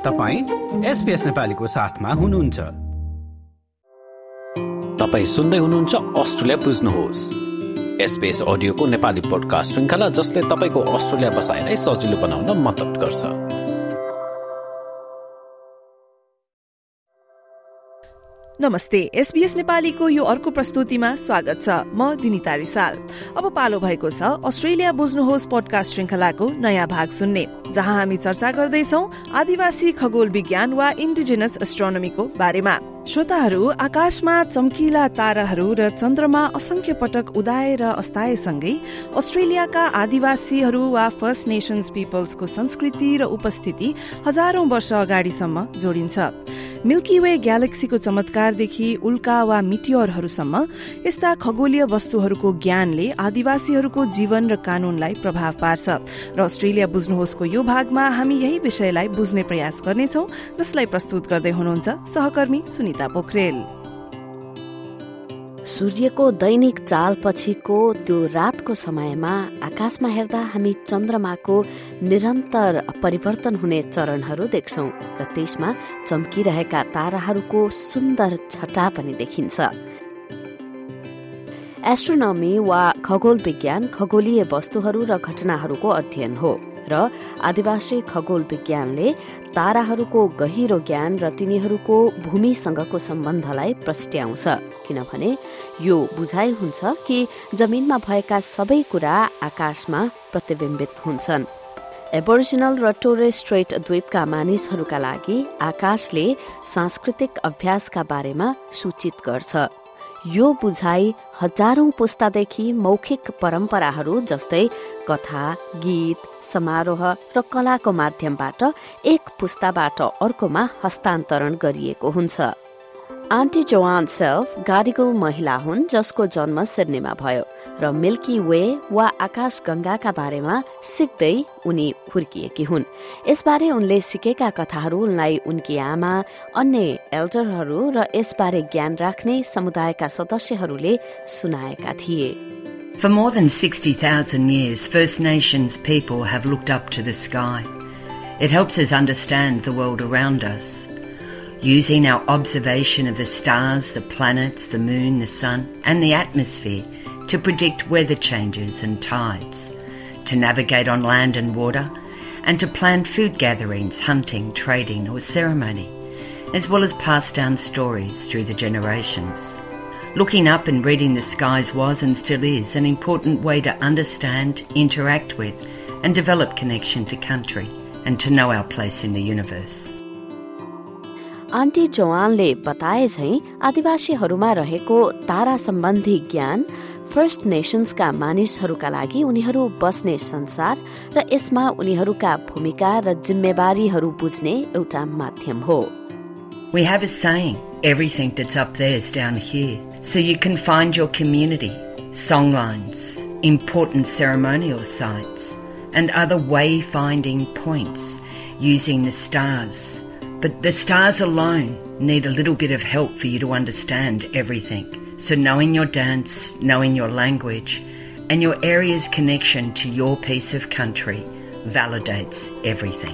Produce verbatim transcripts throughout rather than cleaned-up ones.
तपाईं एसपीएस नेपालीको साथमा हुनुहुन्छ। तपाईं सुन्दै हुनुहुन्छ अस्ट्रेलिया बुझ्नुहोस्, एसपीएस अडियोको नेपाली पोडकास्ट श्रृङ्खला जसले तपाईको अस्ट्रेलिया बसाइलाई सजिलो बनाउन मद्दत गर्छ। नमस्ते, एसबीएस नेपालीको यो अर्को प्रस्तुतिमा स्वागत छ। म दिनिता रिसाल। अब पालो भएको छ अस्ट्रेलिया बुझ्नुहोस् पोडकास्ट श्रृङ्खलाको नयाँ भाग सुन्ने, जहाँ हामी चर्चा गर्दैछौं आदिवासी खगोल विज्ञान वा इन्डिजिनस एस्ट्रोनोमीको बारेमा। श्रोताहरू, आकाशमा चम्किला ताराहरू र चन्द्रमा असंख्य पटक उदाए र अस्ताएसँगै अस्ट्रेलियाका आदिवासीहरू वा फर्स्ट नेशन्स पिपल्सको संस्कृति र उपस्थिति हजारौं वर्ष अगाडिसम्म जोडिन्छ। मिल्की वे ग्यालेक्सीको चमत्कारदेखि उल्का वा मिटियोरहरूसम्म यस्ता खगोलीय वस्तुहरूको ज्ञानले आदिवासीहरूको जीवन र कानूनलाई प्रभाव पार्छ र अस्ट्रेलिया बुझ्नुहोस्को यो भागमा हामी यही विषयलाई बुझ्ने प्रयास गर्नेछौं, जसलाई प्रस्तुत गर्दै हुनुहुन्छ सहकर्मी सुनिता पोखरेल। सूर्यको दैनिक चालपछिको त्यो रातको समयमा आकाशमा हेर्दा हामी चन्द्रमाको निरन्तर परिवर्तन हुने चरणहरू देख्छौं र त्यसमा चम्किरहेका ताराहरूको सुन्दर छटा पनि देखिन्छ। एस्ट्रोनोमी वा खगोल विज्ञान खगोलीय वस्तुहरू र घटनाहरूको अध्ययन हो र आदिवासी खगोल विज्ञानले ताराहरूको गहिरो ज्ञान र तिनीहरूको भूमिसँगको सम्बन्धलाई प्रस्ट्याउँछ, किनभने यो बुझाइ हुन्छ कि जमिनमा भएका सबै कुरा आकाशमा प्रतिबिम्बित हुन्छन्। एबोरिजिनल र टोरेस स्ट्रेट द्वीपका मानिसहरूका लागि आकाशले सांस्कृतिक अभ्यासका बारेमा सूचित गर्छ। यो बुझाइ हजारौं पुस्तादेखि मौखिक परम्पराहरू जस्तै कथा, गीत, समारोह र कलाको माध्यमबाट एक पुस्ताबाट अर्कोमा हस्तान्तरण गरिएको हुन्छ। आन्टी जोआन सेल्फ गाडिगल महिला हुन् जसको जन्म सिडनीमा भयो र मिल्की वे वा आकाश गंगाका बारेमा सिक्दै उनी हुर्किएकी हुन्। यसबारे उनले सिकेका कथाहरू उनलाई उनकी आमा, अन्य एल्डरहरू र यसबारे ज्ञान राख्ने समुदायका सदस्यहरूले सुनाएका थिए। For more than sixty thousand years, First Nations people have looked up to the sky. It helps us understand the world around us. Using our observation of the stars, the planets, the moon, the sun, and the atmosphere to predict weather changes and tides, to navigate on land and water, and to plan food gatherings, hunting, trading, or ceremony, as well as pass down stories through the generations. Looking up and reading the skies was and still is an important way to understand, interact with, and develop connection to country and to know our place in the universe. Aunty जोआनले बताए झैं आदिवासीहरूमा रहेको तारा सम्बन्धी ज्ञान first नेशन्सका मानिसहरूका लागि उनीहरू बस्ने संसार र यसमा उनीहरूका भूमिका र जिम्मेवारीहरू बुझ्ने एउटा माध्यम हो। We have a saying, everything that's up there is down here. So you can find your community, songlines, important ceremonial sites, and other wayfinding points using the stars. But the stars alone need a little bit of help for you to understand everything. So knowing your dance, knowing your language, and your area's connection to your piece of country validates everything.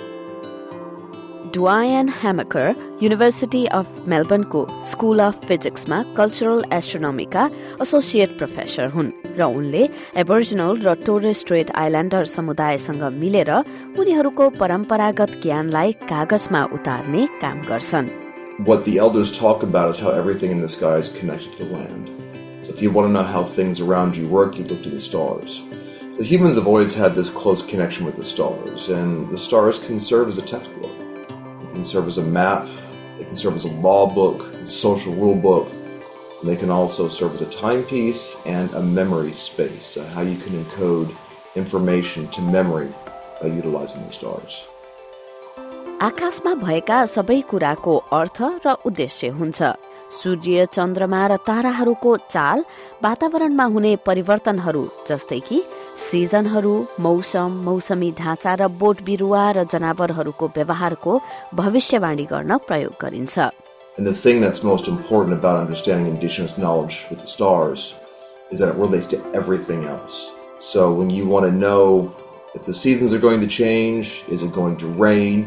Duane Hamaker, University of Melbourne को School of Physics मा cultural एस्ट्रोनोमीका associate professor हुन् र उनले aboriginal र Torres straight Islander समुदायसँग मिलेर उनीहरूको परम्परागत ज्ञानलाई कागजमा उतार्ने काम गर्छन्। What the elders talk about is how everything in the sky is connected to the land. So if you want to know how things around you work, you look to the stars. So humans have always had this close connection with the stars, and the stars can serve as a textbook. They can serve as a map, they can serve as a law book, a social rule book, and they can also serve as a timepiece and a memory space, uh, how you can encode information to memory by utilizing the stars. आकाशमा भएका सबै कुराको अर्थ र उद्देश्य हुन्छ। सूर्य, चन्द्रमा र ताराहरूको चाल, वातावरणमा हुने परिवर्तनहरू जस्तै कि सिजनहरू, मौसम, मौसमी ढाँचा र बोट बिरुवा र जनावरहरूको व्यवहारको भविष्यवाणी गर्न प्रयोग गरिन्छ। And the thing that's most important about understanding indigenous knowledge with the stars is that it relates to everything else. So when you want to know if the seasons are going to change, is it going to rain,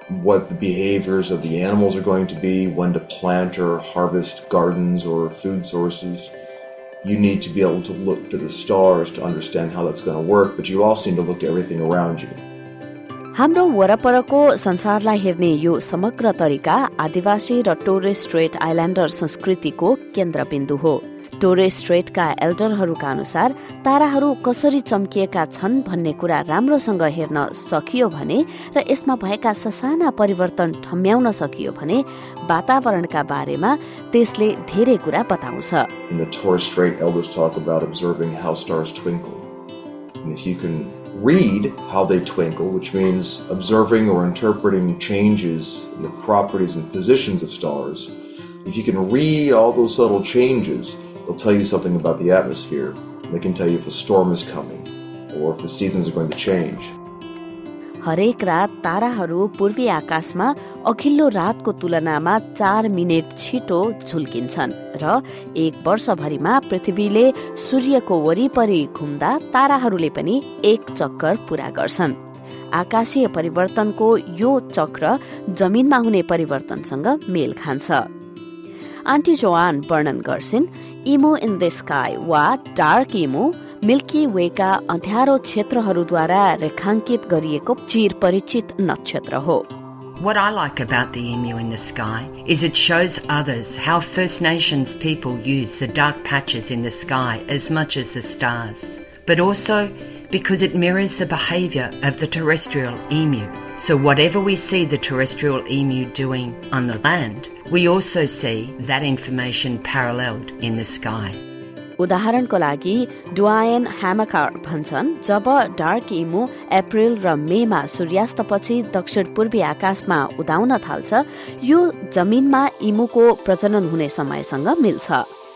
what the behaviors of the animals are going to be, when to plant or harvest gardens or food sources. You need to be able to look to the stars to understand how that's going to work, but you also need to look to everything around you. हाम्रो वरपरको संसारलाई हेर्ने यो समग्र तरिका आदिवासी र Torres straight Islander संस्कृतिको केन्द्रबिन्दु हो। टोरेस स्ट्रेटका एल्डरहरूका अनुसार ताराहरू कसरी चम्किएका छन् भन्ने कुरा राम्रोसँग हेर्न सकियो भने र यसमा भएका ससाना परिवर्तन ठम्म्याउन सकियो भने वातावरणका बारेमा त्यसले धेरै कुरा बताउँछ। In the Torres Strait, elders talk about observing how stars twinkle. And if you can read how they twinkle, which means observing or interpreting changes in the properties and positions of stars, if you can read all those subtle changes, they'll tell you something about the atmosphere. They can tell you if a storm is coming or if the seasons are going to change. हरेक रात ताराहरू पूर्वी आकाशमा अघिल्लो रातको तुलनामा चार minute छिटो झुल्किन्छन् र एक वर्षभरिमा पृथ्वीले सूर्यको वरिपरि घुम्दा ताराहरूले पनि एक चक्कर पूरा गर्छन्। आकाशीय परिवर्तनको यो चक्र जमिनमा हुने परिवर्तनसँग मेल खान्छ। आन्टी जोआन वर्णन गर्छिन्, इमो इन द स्काई वा डार्क इमो मिल्की वेका अँध्यारो क्षेत्रहरूद्वारा रेखाङ्कित गरिएको चिर परिचित नक्षत्र हो। What I like about the emu in the sky is it shows others how First Nations people use the dark patches in the sky as much as the stars, but also because it mirrors the behaviour of the terrestrial emu. So whatever we see the terrestrial emu doing on the land, we also see that information paralleled in the sky. उदाहरणको लागि डुआयन ह्यामकार भन्छन्, जब dark इमु April र मेमा सूर्यास्तपछि दक्षिण पूर्वी आकाशमा उदाउन थाल्छ, यो जमिनमा इमुको प्रजनन हुने समयसँग मिल्छ।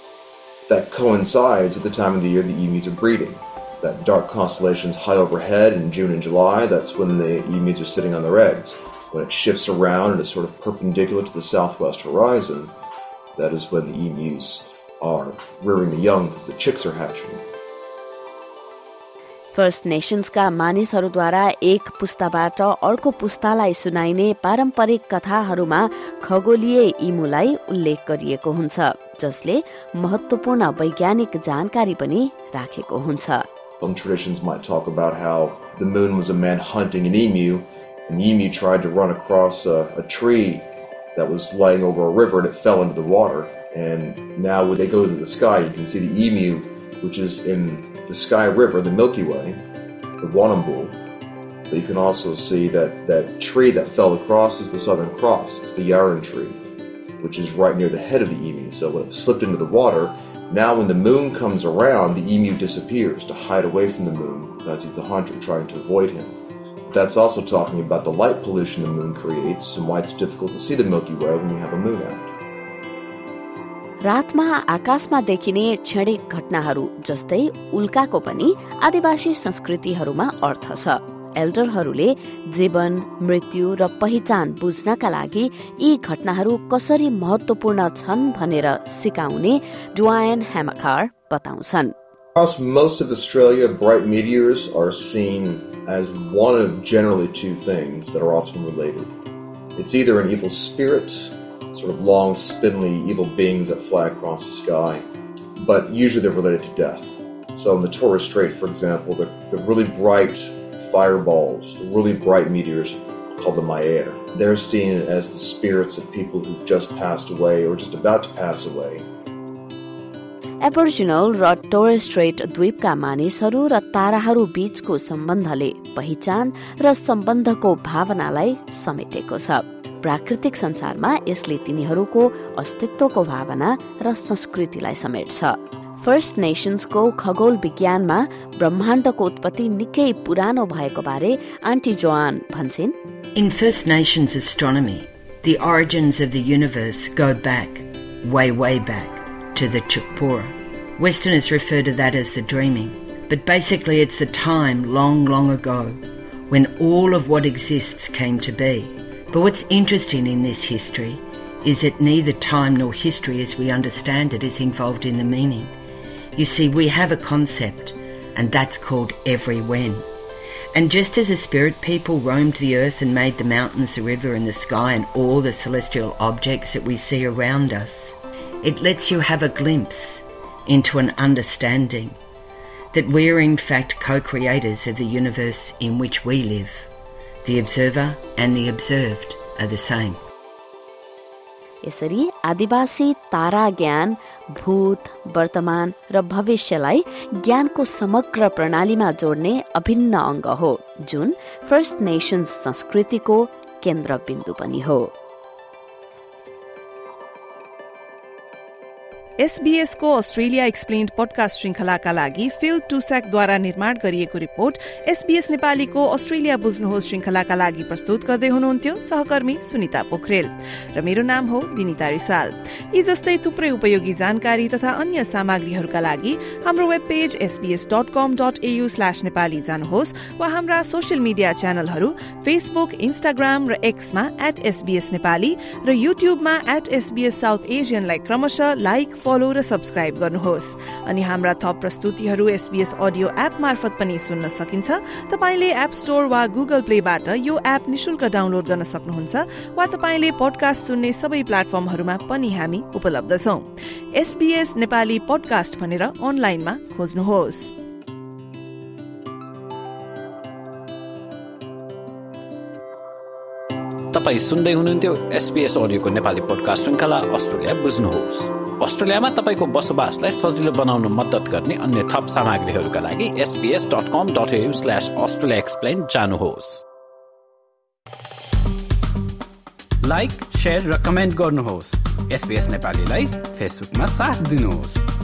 That coincides with the time of the year the emus are breeding. That dark constellation is high overhead in June and July. That's when the emus are sitting on their eggs. When it shifts around and is sort of perpendicular to the southwest horizon, that is when the emus are rearing the young because the chicks are hatching. First नेशन्सका मानिसहरूद्वारा एक पुस्ताबाट अर्को पुस्तालाई सुनाइने पारम्परिक कथाहरूमा खगोलीय इमुलाई उल्लेख गरिएको हुन्छ, जसले महत्त्वपूर्ण वैज्ञानिक जानकारी पनि राखेको हुन्छ। Some traditions might talk about how the moon was a man hunting an emu, and the emu tried to run across a, a tree that was lying over a river and it fell into the water. And now when they go to the sky, you can see the emu, which is in the Sky River, the Milky Way, the Warrnambool. But you can also see that that tree that fell across is the Southern Cross. It's the Yarran tree, which is right near the head of the emu. So when it slipped into the water, now when the moon comes around, the emu disappears to hide away from the moon because he's the hunter trying to avoid him. That's also talking about the light pollution the moon creates and why it's difficult to see the Milky Way when you have a moon out. रातमा आकाशमा देखिने क्षणिक घटनाहरू जस्तै उल्काको पनि आदिवासी संस्कृतिहरूमा अर्थ छ। एल्डरहरूले जीवन, मृत्यु र पहिचान बुझ्नका लागि यी घटनाहरू कसरी महत्त्वपूर्ण छन् भनेर सिकाउने डुआयन ह्यामकार बताउँछन्। Across most of Australia, bright meteors are seen as one of generally two things that are often related. It's either an evil spirit, sort of long, spindly, evil beings that fly across the sky, but usually they're related to death. So in the Torres Strait, for example, the, the really bright fireballs, the really bright meteors called the Maier, they're seen as the spirits of people who've just passed away or just about to pass away. Aboriginal र Torres Strait द्वीपका मानिसहरू र ताराहरू बीचको सम्बन्धले पहिचान र सम्बन्धको भावनालाई समेटेको छ। प्राकृतिक संसारमा यसले तिनीहरूको अस्तित्वको भावना र संस्कृतिलाई समेट्छ। फर्स्ट नेशन्सको खगोल विज्ञानमा ब्रह्माण्डको उत्पत्ति निकै पुरानो भएको बारे आन्टी जोआन भन्छिन्। In First Nations astronomy, the origins of the universe go back, way, way back, to the Chukpura. Westerners refer to that as the dreaming, but basically it's the time long, long ago when all of what exists came to be. But what's interesting in this history is that neither time nor history as we understand it is involved in the meaning. You see, we have a concept, and that's called every when. And just as a spirit people roamed the earth and made the mountains, the river and the sky and all the celestial objects that we see around us, it lets you have a glimpse into an understanding that we're in fact co-creators of the universe in which we live. The observer and the observed are the same. यसरी आदिवासी तारा ज्ञान भूत, वर्तमान र भविष्यलाई ज्ञानको समग्र प्रणालीमा जोड्ने अभिन्न अङ्ग हो, जुन फर्स्ट नेशन्स संस्कृतिको केन्द्रबिन्दु पनि हो। एसबीएस को अस्ट्रेलिया एक्सप्लेन्ड पडकास्ट श्रृंखलाका लागि फिल टुस्याकद्वारा निर्माण गरिएको रिपोर्ट एसबीएस नेपालीको अस्ट्रेलिया बुझ्नुहोस् श्रृंखलाका लागि प्रस्तुत गर्दै हुनुहुन्थ्यो सहकर्मी सुनिता पोखरेल र मेरो नाम हो दिनिता रिसाल। यी जस्तै थुप्रै उपयोगी जानकारी तथा अन्य सामग्रीहरूका लागि हाम्रो web page SBS dot com dot AU slash Nepali जानुहोस् वा हाम्रा सोशल मिडिया च्यानलहरू फेसबुक, इन्स्टाग्राम र एक्समा एट एसबीएस नेपाली र युट्युबमा एट एसबीएस साउथ एशियनलाई क्रमशः लाइक, फलो र सब्स्क्राइब गर्नुहोस्। अनि हाम्रा थप प्रस्तुतिहरू एसबीएस अडियो एप मार्फत पनि सुन्न सकिन्छ। तपाईले एप स्टोर वा गुगल प्लेबाट यो एप निशुल्क डाउनलोड गर्न सक्नुहुन्छ वा तपाईले पडकास्ट सुन्ने सबै प्लेटफर्महरूमा पनि हामी उपलब्ध छौं। एसबीएस नेपाली पडकास्ट भनेर अनलाइनमा खोज्नुहोस्। तपाई सुन्दै हुनुहुन्थ्यो एसबीएस अडियोको नेपाली पोडकास्ट श्रृंखला अस्ट्रेलिया बुझ्नुहोस्। अस्ट्रेलियामा तपाईको बसोबासलाई सजिलो बनाउन मद्दत गर्ने अन्य थप सामग्रीहरूका लागि SBS dot com dot AU slash Australia explain जानुहोस्। लाइक, शेयर र कमेन्ट गर्नुहोस्। एसबीएस नेपालीलाई फेसबुकमा साथ दिनुहोस्।